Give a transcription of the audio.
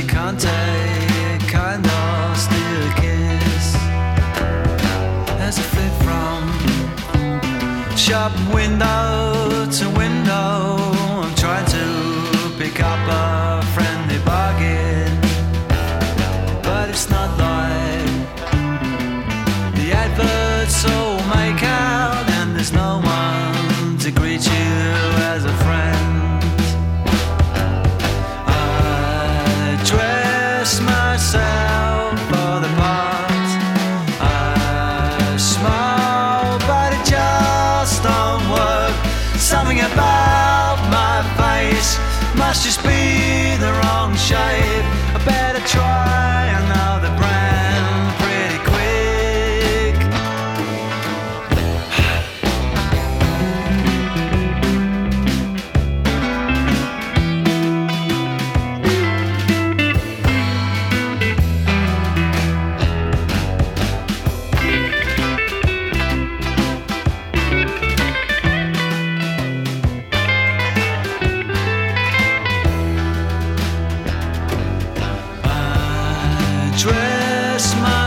can't take kind of still kiss as I flit from shop window to window. I'm trying to pick up a friendly bargain, but it's not like the adverts all make out, and there's no one to greet you as a friend. Myself for the part, I smile, but it just don't work. Something about my face must just be the wrong shape. I better try another brand pretty quick. Dress my